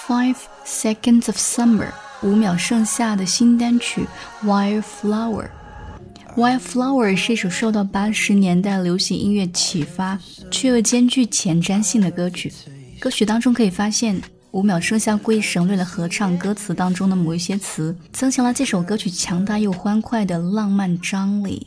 5 Seconds of Summer 5秒盛夏的新单曲 Wildflower。Wildflower 是一首受到80年代流行音乐启发却又兼具前瞻性的歌曲。歌曲当中可以发现5秒盛夏故意省略了合唱歌词当中的某一些词，增强了这首歌曲强大又欢快的浪漫张力。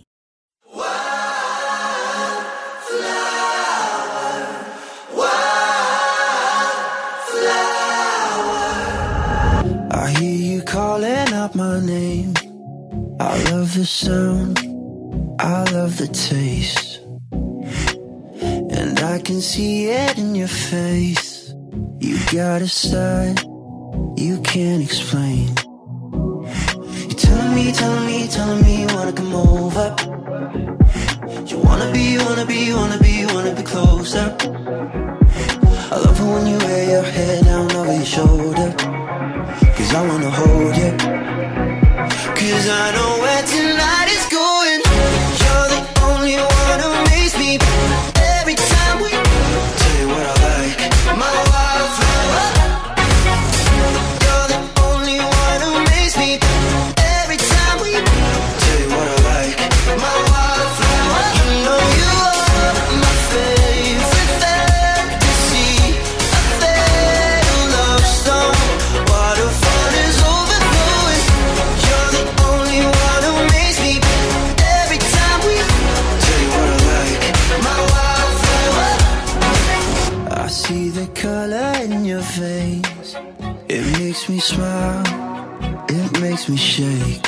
I hear you calling out my name. I love the sound, I love the taste, and I can see it in your face. You got a side you can't explain. You're telling me you wanna come over. You wanna be closer. I love it when you wear your head down over your shoulder, 'cause I wanna hold you, 'cause I know where tonight is going. You're the only one who makes me every time we tell you what I like, my wildflower. You're the only one who makes me every time we tell you what I like, my wildflower. You know you are my favorite fantasy, a fatal love song. What a fun is overflowing. You're the only one who makes me every time we tell you what I like, my wildflower. I see the color in your face. It makes me smile, it makes me shake.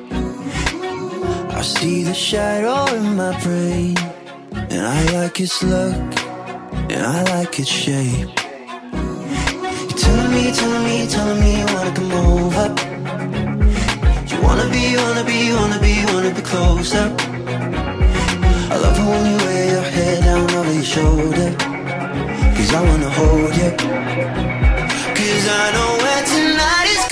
I see the shadow in my brain, and I like its look, and I like its shape. You're telling me you wanna come over. You wanna be closer. I love it when you wear your head down over your shoulder, 'cause I wanna hold you, 'cause I know where tonight is